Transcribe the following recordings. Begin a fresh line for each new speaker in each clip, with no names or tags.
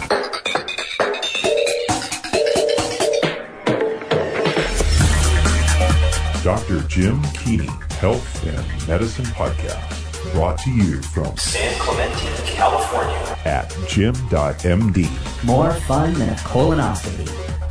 Dr. Jim Keeney, Health and Medicine Podcast, brought to you from
San Clemente, California,
at jim.md.
More fun than a colonoscopy.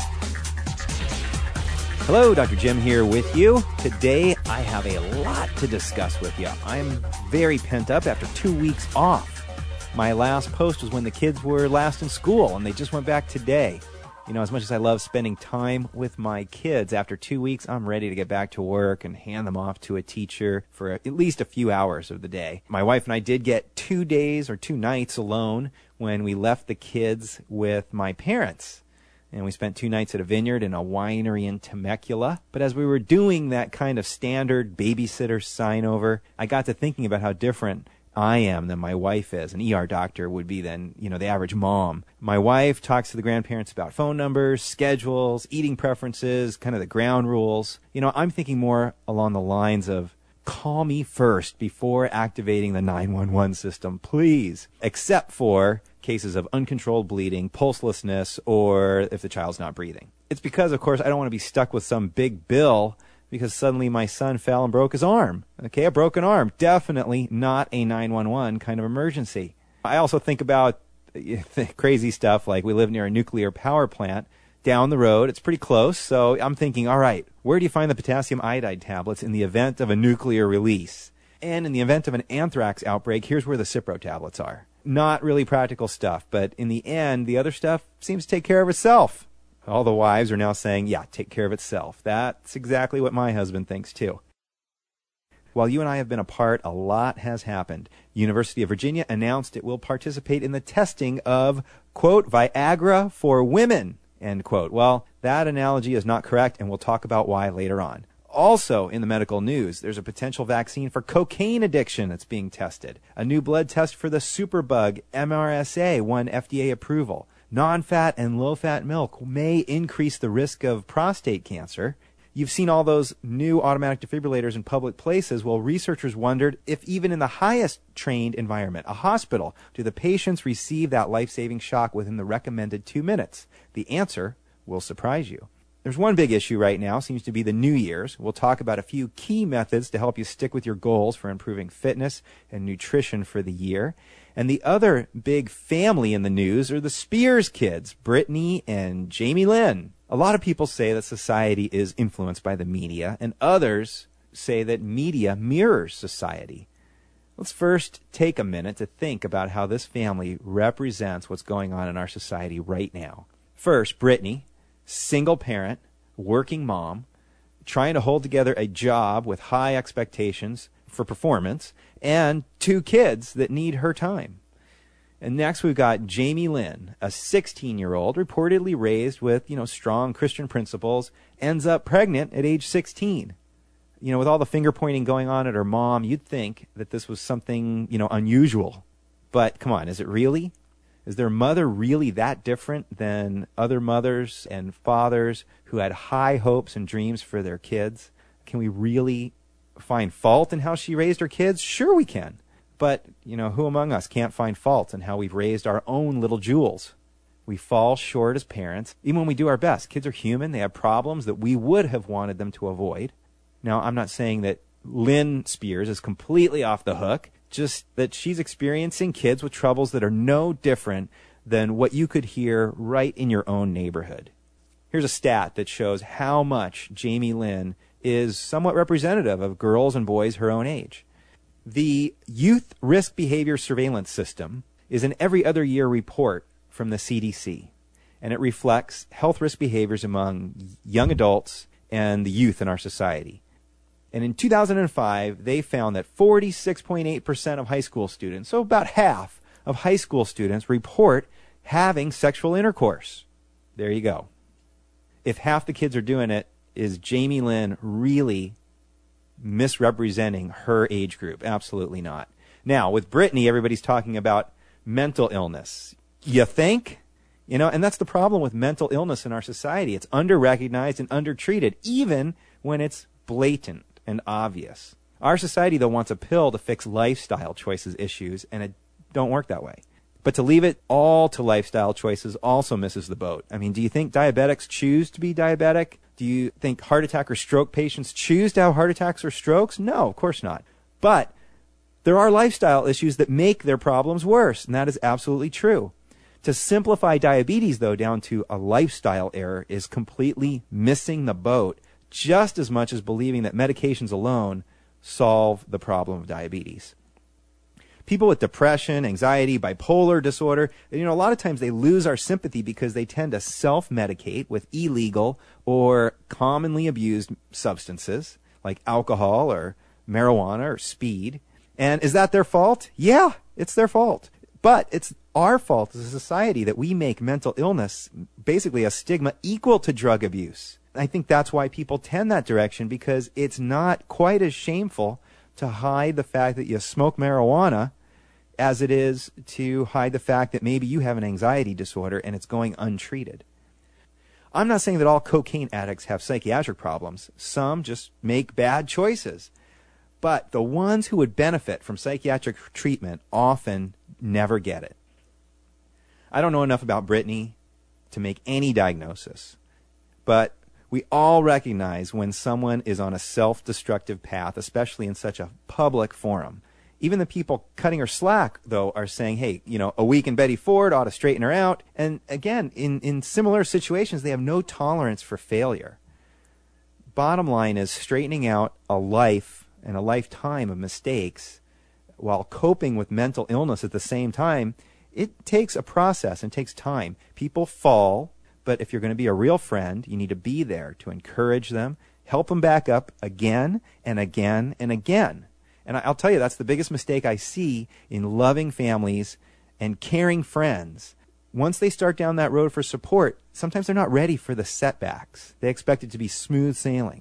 Hello, Dr. Jim here with you. Today, I have a lot to discuss with you. I'm very pent up after 2 weeks off. My last post was when the kids were last in school, and they just went back today. You know, as much as I love spending time with my kids, after 2 weeks, I'm ready to get back to work and hand them off to a teacher for at least a few hours of the day. My wife and I did get 2 days or 2 nights alone when we left the kids with my parents. And we spent 2 nights at a vineyard and a winery in Temecula. But as we were doing that kind of standard babysitter sign-over, I got to thinking about how different I am than my wife is. An ER doctor would be than, the average mom. My wife talks to the grandparents about phone numbers, schedules, eating preferences, kind of the ground rules. I'm thinking more along the lines of, call me first before activating the 911 system, please. Except for cases of uncontrolled bleeding, pulselessness, or if the child's not breathing. It's because, of course, I don't want to be stuck with some big bill because suddenly my son fell and broke his arm. Okay, a broken arm. Definitely not a 911 kind of emergency. I also think about crazy stuff like we live near a nuclear power plant down the road. It's pretty close. So I'm thinking, all right, where do you find the potassium iodide tablets in the event of a nuclear release? And in the event of an anthrax outbreak, here's where the Cipro tablets are. Not really practical stuff, but in the end, the other stuff seems to take care of itself. All the wives are now saying, yeah, take care of itself. That's exactly what my husband thinks too. While you and I have been apart, a lot has happened. University of Virginia announced it will participate in the testing of, quote, Viagra for women, end quote. Well, that analogy is not correct, and we'll talk about why later on. Also in the medical news, there's a potential vaccine for cocaine addiction that's being tested. A new blood test for the superbug MRSA won FDA approval. Non-fat and low-fat milk may increase the risk of prostate cancer. You've seen all those new automatic defibrillators in public places. Well, researchers wondered if even in the highest trained environment, a hospital, do the patients receive that life-saving shock within the recommended 2 minutes? The answer will surprise you. There's one big issue right now, seems to be the New Year's. We'll talk about a few key methods to help you stick with your goals for improving fitness and nutrition for the year. And the other big family in the news are the Spears kids, Brittany and Jamie Lynn. A lot of people say that society is influenced by the media, and others say that media mirrors society. Let's first take a minute to think about how this family represents what's going on in our society right now. First, Brittany, single parent, working mom, trying to hold together a job with high expectations for performance, and 2 kids that need her time. And next we've got Jamie Lynn, a 16-year-old reportedly raised with, strong Christian principles, ends up pregnant at age 16. With all the finger pointing going on at her mom, you'd think that this was something, unusual. But come on, is it really? Is their mother really that different than other mothers and fathers who had high hopes and dreams for their kids? Can we really find fault in how she raised her kids? Sure we can. But, who among us can't find fault in how we've raised our own little jewels? We fall short as parents, even when we do our best. Kids are human. They have problems that we would have wanted them to avoid. Now, I'm not saying that Lynn Spears is completely off the hook, just that she's experiencing kids with troubles that are no different than what you could hear right in your own neighborhood. Here's a stat that shows how much Jamie Lynn is somewhat representative of girls and boys her own age. The Youth Risk Behavior Surveillance System is an every other year report from the CDC, and it reflects health risk behaviors among young adults and the youth in our society. And in 2005, they found that 46.8% of high school students, so about half of high school students, report having sexual intercourse. There you go. If half the kids are doing it, is Jamie Lynn really misrepresenting her age group? Absolutely not. Now, with Brittany, everybody's talking about mental illness. You think? And that's the problem with mental illness in our society. It's under-recognized and under-treated, even when it's blatant and obvious. Our society, though, wants a pill to fix lifestyle choices issues, and it don't work that way. But to leave it all to lifestyle choices also misses the boat. I mean, do you think diabetics choose to be diabetic? Do you think heart attack or stroke patients choose to have heart attacks or strokes? No, of course not. But there are lifestyle issues that make their problems worse, and that is absolutely true. To simplify diabetes, though, down to a lifestyle error is completely missing the boat, just as much as believing that medications alone solve the problem of diabetes. People with depression, anxiety, bipolar disorder, a lot of times they lose our sympathy because they tend to self-medicate with illegal or commonly abused substances like alcohol or marijuana or speed. And is that their fault? Yeah, it's their fault. But it's our fault as a society that we make mental illness basically a stigma equal to drug abuse. I think that's why people tend that direction, because it's not quite as shameful to hide the fact that you smoke marijuana as it is to hide the fact that maybe you have an anxiety disorder and it's going untreated. I'm not saying that all cocaine addicts have psychiatric problems. Some just make bad choices. But the ones who would benefit from psychiatric treatment often never get it. I don't know enough about Brittany to make any diagnosis, but we all recognize when someone is on a self-destructive path, especially in such a public forum. Even the people cutting her slack, though, are saying, hey, a weakened Betty Ford ought to straighten her out. And again, in similar situations, they have no tolerance for failure. Bottom line is, straightening out a life and a lifetime of mistakes while coping with mental illness at the same time, it takes a process and takes time. People fall, but if you're going to be a real friend, you need to be there to encourage them, help them back up again and again and again. And I'll tell you, that's the biggest mistake I see in loving families and caring friends. Once they start down that road for support, sometimes they're not ready for the setbacks. They expect it to be smooth sailing.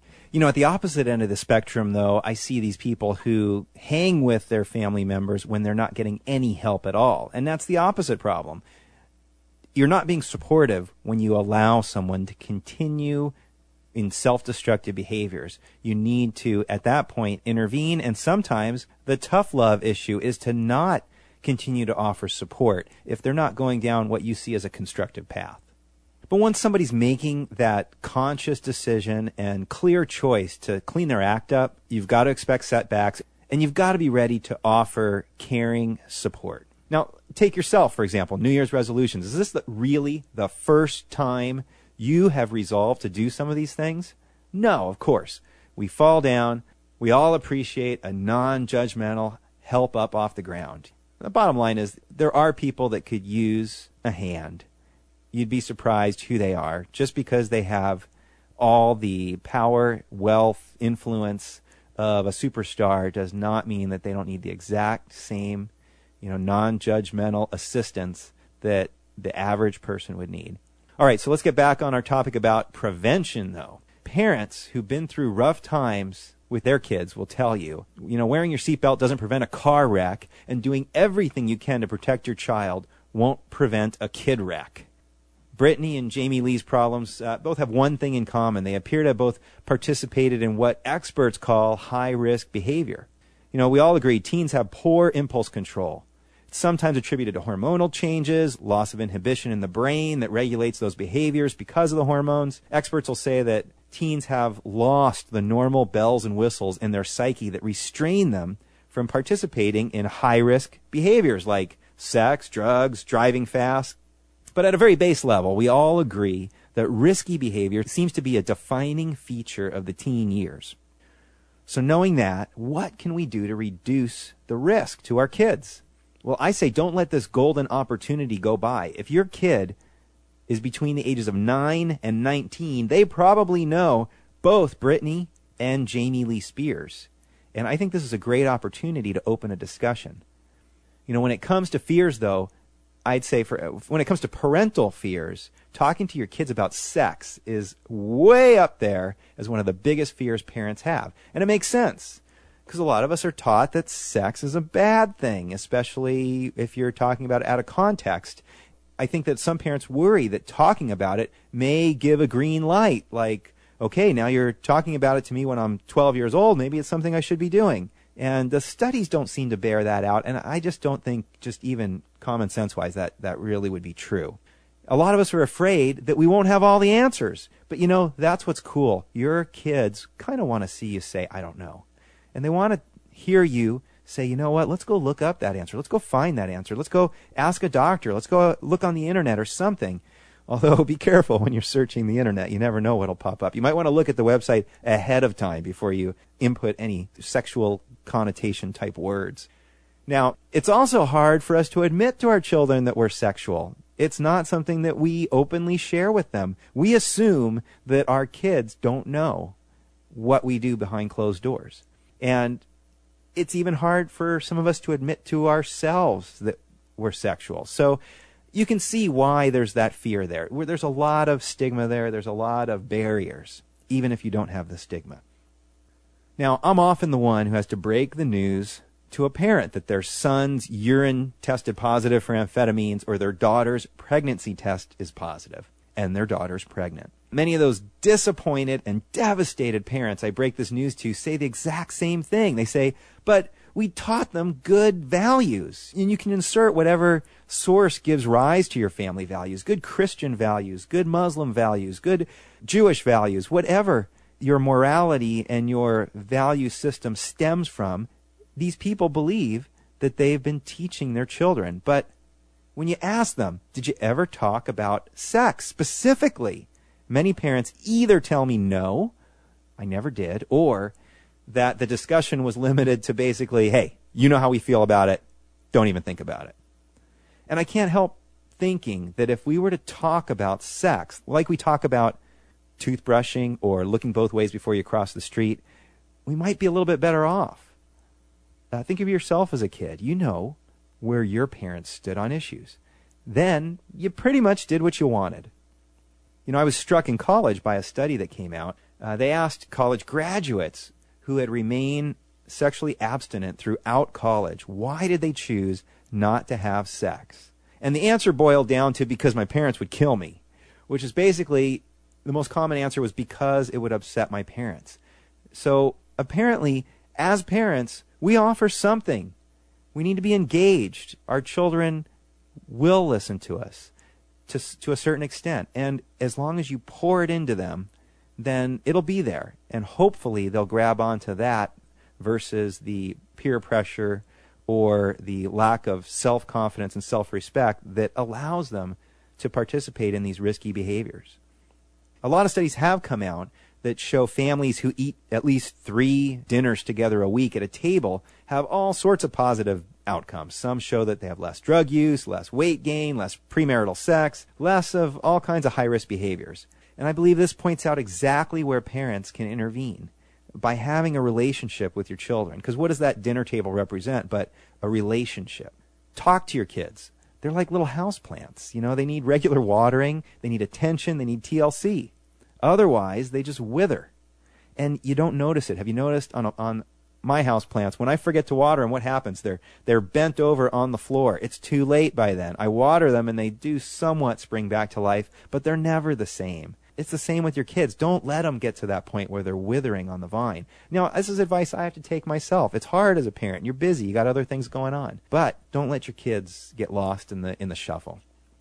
At the opposite end of the spectrum, though, I see these people who hang with their family members when they're not getting any help at all. And that's the opposite problem. You're not being supportive when you allow someone to continue in self-destructive behaviors. You need to, at that point, intervene, and sometimes the tough love issue is to not continue to offer support if they're not going down what you see as a constructive path. But once somebody's making that conscious decision and clear choice to clean their act up, you've got to expect setbacks, and you've got to be ready to offer caring support. Now, take yourself, for example, New Year's resolutions. Is this really the first time you have resolved to do some of these things? No, of course. We fall down. We all appreciate a non-judgmental help up off the ground. The bottom line is there are people that could use a hand. You'd be surprised who they are. Just because they have all the power, wealth, influence of a superstar does not mean that they don't need the exact same, non-judgmental assistance that the average person would need. All right, so let's get back on our topic about prevention, though. Parents who've been through rough times with their kids will tell you, wearing your seatbelt doesn't prevent a car wreck, and doing everything you can to protect your child won't prevent a kid wreck. Brittany and Jamie Lee's problems both have one thing in common. They appear to have both participated in what experts call high-risk behavior. We all agree teens have poor impulse control. It's sometimes attributed to hormonal changes, loss of inhibition in the brain that regulates those behaviors because of the hormones. Experts will say that teens have lost the normal bells and whistles in their psyche that restrain them from participating in high-risk behaviors like sex, drugs, driving fast. But at a very base level, we all agree that risky behavior seems to be a defining feature of the teen years. So knowing that, what can we do to reduce the risk to our kids? Well, I say don't let this golden opportunity go by. If your kid is between the ages of 9 and 19, they probably know both Brittany and Jamie Lee Spears. And I think this is a great opportunity to open a discussion. When it comes to fears, though, I'd say when it comes to parental fears, talking to your kids about sex is way up there as one of the biggest fears parents have. And it makes sense, because a lot of us are taught that sex is a bad thing, especially if you're talking about it out of context. I think that some parents worry that talking about it may give a green light, like, okay, now you're talking about it to me when I'm 12 years old, maybe it's something I should be doing. And the studies don't seem to bear that out, and I just don't think, just even common sense-wise, that really would be true. A lot of us are afraid that we won't have all the answers. But that's what's cool. Your kids kind of want to see you say, I don't know. And they want to hear you say, you know what, let's go look up that answer. Let's go find that answer. Let's go ask a doctor. Let's go look on the internet or something. Although, be careful when you're searching the internet. You never know what'll pop up. You might want to look at the website ahead of time before you input any sexual connotation type words. Now, it's also hard for us to admit to our children that we're sexual. It's not something that we openly share with them. We assume that our kids don't know what we do behind closed doors. And it's even hard for some of us to admit to ourselves that we're sexual. So you can see why there's that fear there. There's a lot of stigma there. There's a lot of barriers, even if you don't have the stigma. Now, I'm often the one who has to break the news to a parent that their son's urine tested positive for amphetamines or their daughter's pregnancy test is positive and their daughter's pregnant. Many of those disappointed and devastated parents I break this news to say the exact same thing. They say, but we taught them good values. And you can insert whatever source gives rise to your family values, good Christian values, good Muslim values, good Jewish values, whatever your morality and your value system stems from. These people believe that they've been teaching their children. But when you ask them, did you ever talk about sex specifically? Many parents either tell me no, I never did, or that the discussion was limited to basically, hey, you know how we feel about it, don't even think about it. And I can't help thinking that if we were to talk about sex, like we talk about toothbrushing or looking both ways before you cross the street, we might be a little bit better off. Think of yourself as a kid. You know where your parents stood on issues. Then you pretty much did what you wanted. I was struck in college by a study that came out. They asked college graduates who had remained sexually abstinent throughout college, why did they choose not to have sex? And the answer boiled down to because my parents would kill me, which is basically the most common answer was because it would upset my parents. So apparently, as parents, we offer something. We need to be engaged. Our children will listen to us to a certain extent. And as long as you pour it into them, then it'll be there. And hopefully they'll grab onto that versus the peer pressure or the lack of self-confidence and self-respect that allows them to participate in these risky behaviors. A lot of studies have come out that show families who eat at least 3 dinners together a week at a table have all sorts of positive outcomes. Some show that they have less drug use, less weight gain, less premarital sex, less of all kinds of high-risk behaviors. And I believe this points out exactly where parents can intervene by having a relationship with your children. Because what does that dinner table represent but a relationship? Talk to your kids. They're like little houseplants. They need regular watering, they need attention, they need TLC. Otherwise, they just wither. And you don't notice it. Have you noticed on my houseplants, when I forget to water them, what happens? They're bent over on the floor. It's too late by then. I water them and they do somewhat spring back to life, but they're never the same. It's the same with your kids. Don't let them get to that point where they're withering on the vine. Now, this is advice I have to take myself. It's hard as a parent. You're busy. You got other things going on. But don't let your kids get lost in the shuffle.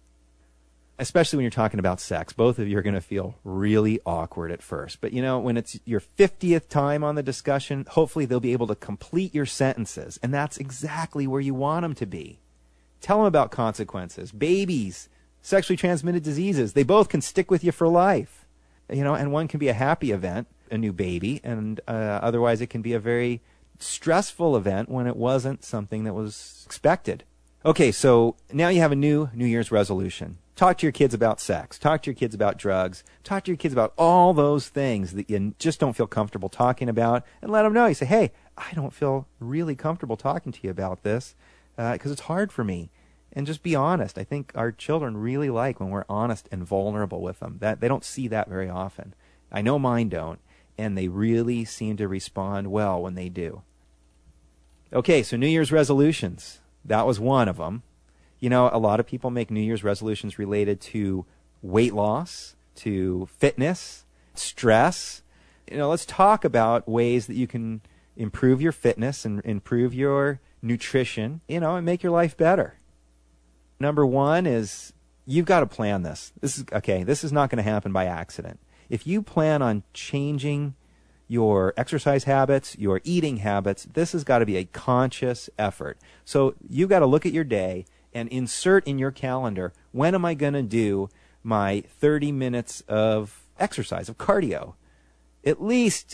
Especially when you're talking about sex. Both of you are going to feel really awkward at first. But when it's your 50th time on the discussion, hopefully they'll be able to complete your sentences. And that's exactly where you want them to be. Tell them about consequences. Babies, sexually transmitted diseases, they both can stick with you for life. And one can be a happy event, a new baby, and otherwise it can be a very stressful event when it wasn't something that was expected. Okay, so now you have a new New Year's resolution. Talk to your kids about sex. Talk to your kids about drugs. Talk to your kids about all those things that you just don't feel comfortable talking about, and let them know. You say, hey, I don't feel really comfortable talking to you about this because it's hard for me. And just be honest. I think our children really like when we're honest and vulnerable with them. That they don't see that very often. I know mine don't, and they really seem to respond well when they do. Okay, so New Year's resolutions. That was one of them. A lot of people make New Year's resolutions related to weight loss, to fitness, stress. Let's talk about ways that you can improve your fitness and improve your nutrition, and make your life better. Number one is you've got to plan this. This is not going to happen by accident. If you plan on changing your exercise habits, your eating habits, this has got to be a conscious effort. So you've got to look at your day and insert in your calendar, when am I going to do my 30 minutes of exercise, of cardio? At least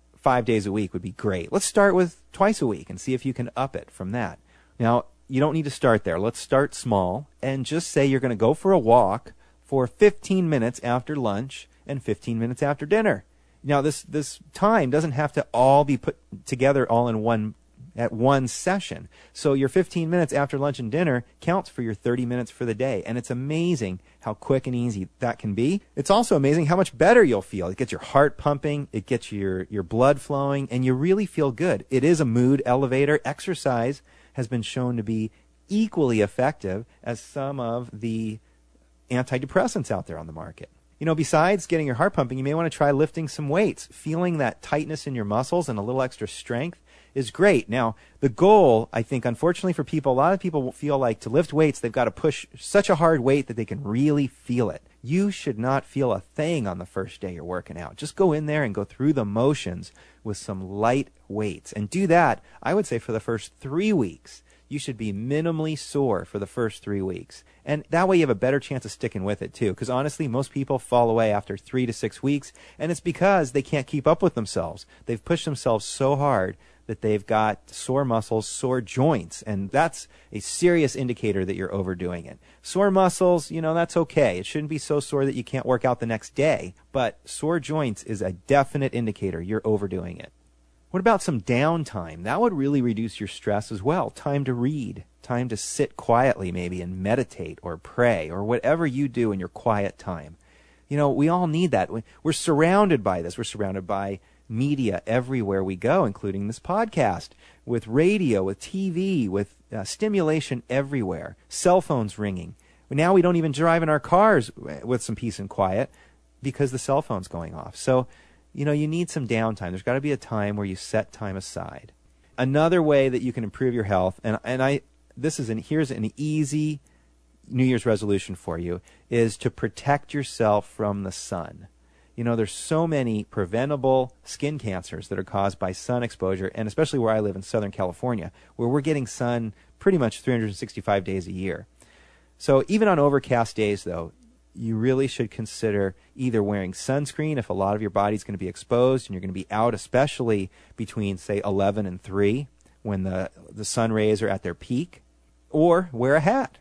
5 days a week would be great. Let's start with twice a week and see if you can up it from that. Now, you don't need to start there. Let's start small and just say you're going to go for a walk for 15 minutes after lunch and 15 minutes after dinner. Now, this time doesn't have to all be put together all in one session. So your 15 minutes after lunch and dinner counts for your 30 minutes for the day. And it's amazing how quick and easy that can be. It's also amazing how much better you'll feel. It gets your heart pumping, it gets your blood flowing, and you really feel good. It is a mood elevator. Exercise has been shown to be equally effective as some of the antidepressants out there on the market. Besides getting your heart pumping, you may want to try lifting some weights. Feeling that tightness in your muscles and a little extra strength is great. Now, the goal, I think, unfortunately for people, a lot of people feel like to lift weights, they've got to push such a hard weight that they can really feel it. You should not feel a thing on the first day you're working out. Just go in there and go through the motions with some light weights. And do that, I would say, for the first 3 weeks. You should be minimally sore for the first 3 weeks. And that way you have a better chance of sticking with it too. Because honestly, most people fall away after 3 to 6 weeks. And it's because they can't keep up with themselves. They've pushed themselves so hard that they've got sore muscles, sore joints. And that's a serious indicator that you're overdoing it. Sore muscles, that's okay. It shouldn't be so sore that you can't work out the next day. But sore joints is a definite indicator you're overdoing it. What about some downtime? That would really reduce your stress as well. Time to read, time to sit quietly maybe and meditate or pray or whatever you do in your quiet time. We all need that. We're surrounded by this. We're surrounded by media everywhere we go, including this podcast, with radio, with TV, with stimulation everywhere, cell phones ringing. Now we don't even drive in our cars with some peace and quiet because the cell phone's going off. So, you need some downtime. There's got to be a time where you set time aside. Another way that you can improve your health, here's an easy New Year's resolution for you, is to protect yourself from the sun. There's so many preventable skin cancers that are caused by sun exposure, and especially where I live in Southern California, where we're getting sun pretty much 365 days a year. So even on overcast days, though, you really should consider either wearing sunscreen if a lot of your body's going to be exposed and you're going to be out, especially between, say, 11 and 3 when the sun rays are at their peak, or wear a hat.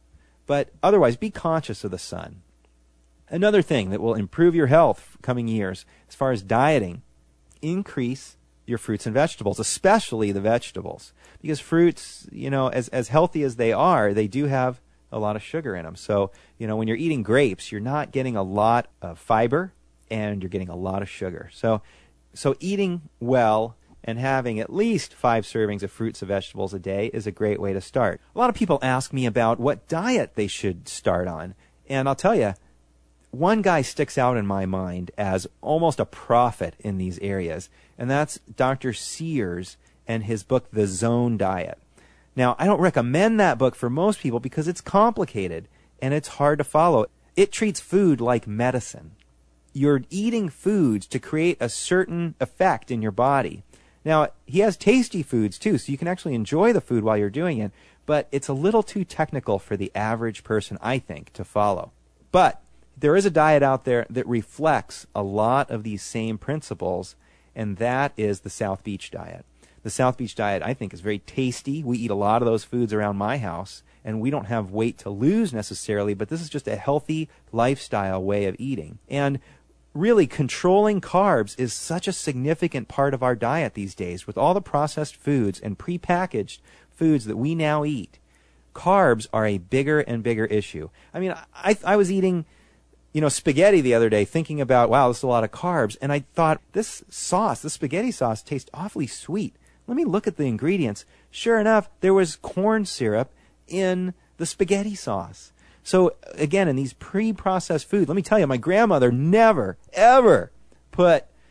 But otherwise, be conscious of the sun. Another thing that will improve your health coming years, as far as dieting, increase your fruits and vegetables, especially the vegetables. Because fruits, as healthy as they are, they do have a lot of sugar in them. So, when you're eating grapes, you're not getting a lot of fiber and you're getting a lot of sugar. So eating well and having at least 5 servings of fruits and vegetables a day is a great way to start. A lot of people ask me about what diet they should start on. And I'll tell you, one guy sticks out in my mind as almost a prophet in these areas, and that's Dr. Sears and his book, The Zone Diet. Now, I don't recommend that book for most people because it's complicated and it's hard to follow. It treats food like medicine. You're eating foods to create a certain effect in your body. Now, he has tasty foods too, so you can actually enjoy the food while you're doing it, but it's a little too technical for the average person, I think, to follow. But there is a diet out there that reflects a lot of these same principles, and that is the South Beach diet. The South Beach diet, I think, is very tasty. We eat a lot of those foods around my house, and we don't have weight to lose necessarily, but this is just a healthy lifestyle way of eating. And really, controlling carbs is such a significant part of our diet these days. With all the processed foods and prepackaged foods that we now eat, carbs are a bigger and bigger issue. I mean, I was eating spaghetti the other day thinking about, wow, this is a lot of carbs, and I thought, this spaghetti sauce tastes awfully sweet. Let me look at the ingredients. Sure enough, there was corn syrup in the spaghetti sauce. So again, in these pre-processed foods, let me tell you, my grandmother never, ever put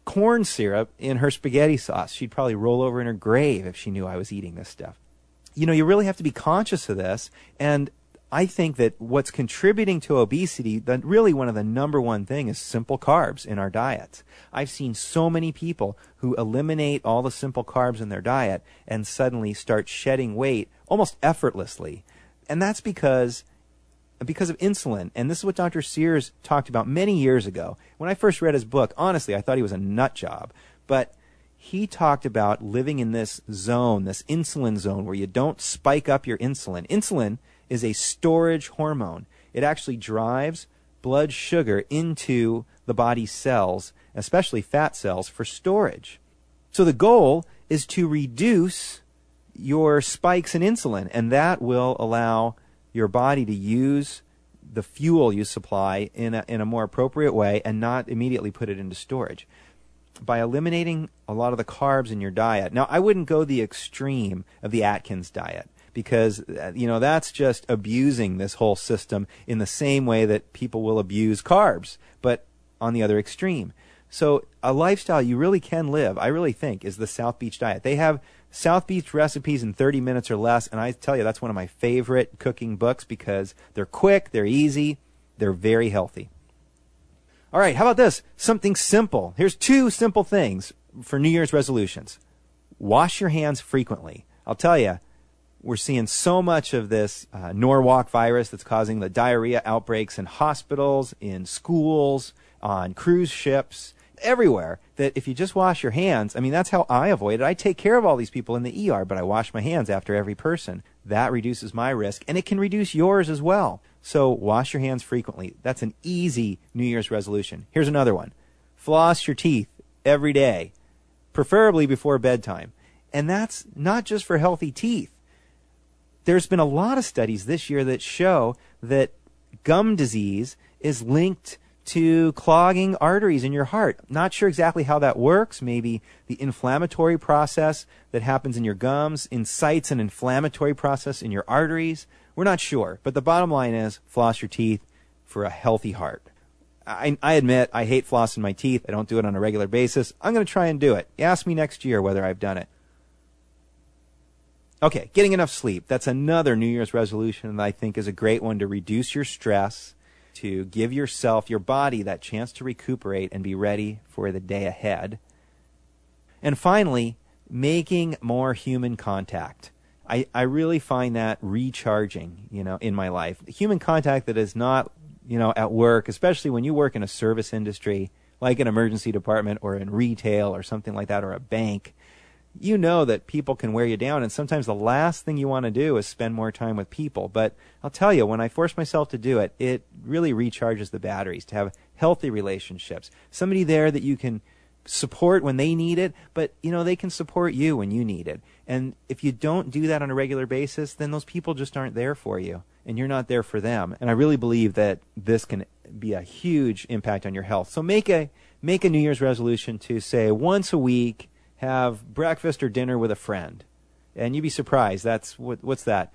corn syrup in her spaghetti sauce. She'd probably roll over in her grave if she knew I was eating this stuff. You really have to be conscious of this, and I think that what's contributing to obesity, really one of the number one thing is simple carbs in our diets. I've seen so many people who eliminate all the simple carbs in their diet and suddenly start shedding weight almost effortlessly. And that's because of insulin. And this is what Dr. Sears talked about many years ago. When I first read his book, honestly, I thought he was a nut job. But he talked about living in this zone, this insulin zone, where you don't spike up your insulin. Insulin is a storage hormone. It actually drives blood sugar into the body's cells, especially fat cells, for storage. So the goal is to reduce your spikes in insulin, and that will allow your body to use the fuel you supply in a more appropriate way and not immediately put it into storage. By eliminating a lot of the carbs in your diet. Now, I wouldn't go the extreme of the Atkins diet, because, that's just abusing this whole system in the same way that people will abuse carbs, but on the other extreme. So a lifestyle you really can live, I really think, is the South Beach diet. They have South Beach recipes in 30 minutes or less, and I tell you, that's one of my favorite cooking books because they're quick, they're easy, they're very healthy. All right, how about this? Something simple. Here's 2 simple things for New Year's resolutions. Wash your hands frequently. I'll tell you, we're seeing so much of this Norwalk virus that's causing the diarrhea outbreaks in hospitals, in schools, on cruise ships, everywhere, that if you just wash your hands, that's how I avoid it. I take care of all these people in the ER, but I wash my hands after every person. That reduces my risk, and it can reduce yours as well. So wash your hands frequently. That's an easy New Year's resolution. Here's another one. Floss your teeth every day, preferably before bedtime. And that's not just for healthy teeth. There's been a lot of studies this year that show that gum disease is linked to clogging arteries in your heart. Not sure exactly how that works. Maybe the inflammatory process that happens in your gums incites an inflammatory process in your arteries. We're not sure. But the bottom line is floss your teeth for a healthy heart. I admit I hate flossing my teeth. I don't do it on a regular basis. I'm going to try and do it. Ask me next year whether I've done it. Okay, getting enough sleep. That's another New Year's resolution that I think is a great one to reduce your stress, to give yourself, your body, that chance to recuperate and be ready for the day ahead. And finally, making more human contact. I really find that recharging, in my life. Human contact that is not, at work, especially when you work in a service industry, like an emergency department or in retail or something like that, or a bank. You know that people can wear you down, and sometimes the last thing you want to do is spend more time with people. But I'll tell you, when I force myself to do it, it really recharges the batteries to have healthy relationships. Somebody there that you can support when they need it, but, they can support you when you need it. And if you don't do that on a regular basis, then those people just aren't there for you, and you're not there for them. And I really believe that this can be a huge impact on your health. So make a New Year's resolution to say once a week, have breakfast or dinner with a friend. And you'd be surprised. That's what's that?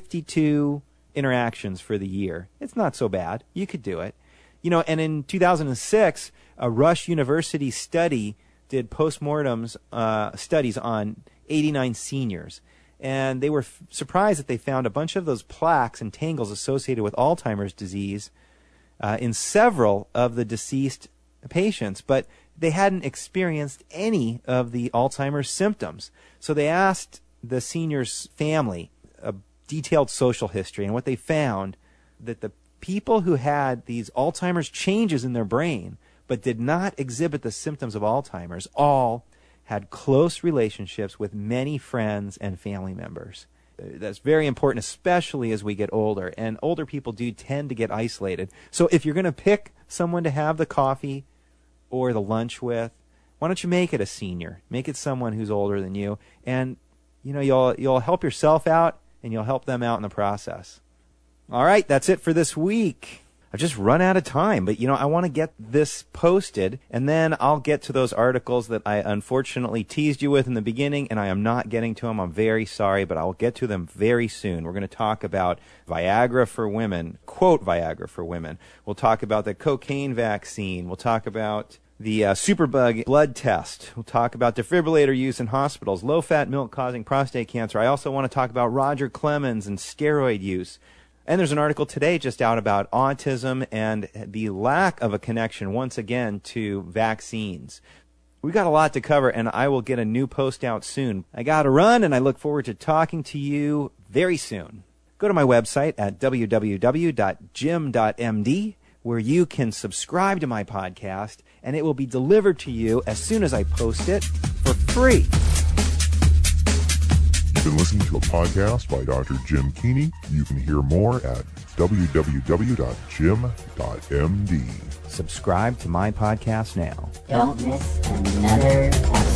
52 interactions for the year. It's not so bad. You could do it. And in 2006, a Rush University study did postmortems studies on 89 seniors. And they were surprised that they found a bunch of those plaques and tangles associated with Alzheimer's disease in several of the deceased patients, but they hadn't experienced any of the Alzheimer's symptoms. So they asked the senior's family a detailed social history, and what they found that the people who had these Alzheimer's changes in their brain but did not exhibit the symptoms of Alzheimer's all had close relationships with many friends and family members. That's very important, especially as we get older, and older people do tend to get isolated. So if you're going to pick someone to have the coffee or the lunch with, why don't you make it a senior? Make it someone who's older than you, and you'll help yourself out and you'll help them out in the process. All right, that's it for this week. I've just run out of time, but I want to get this posted, and then I'll get to those articles that I unfortunately teased you with in the beginning, and I am not getting to them. I'm very sorry, but I'll get to them very soon. We're going to talk about Viagra for women, quote Viagra for women. We'll talk about the cocaine vaccine. We'll talk about the Superbug blood test. We'll talk about defibrillator use in hospitals, low-fat milk causing prostate cancer. I also want to talk about Roger Clemens and steroid use. And there's an article today just out about autism and the lack of a connection, once again, to vaccines. We've got a lot to cover, and I will get a new post out soon. I got to run, and I look forward to talking to you very soon. Go to my website at www.jim.md, where you can subscribe to my podcast, and it will be delivered to you as soon as I post it for free.
You've been listening to a podcast by Dr. Jim Keeney. You can hear more at www.jim.md.
Subscribe to my podcast now.
Don't miss another episode.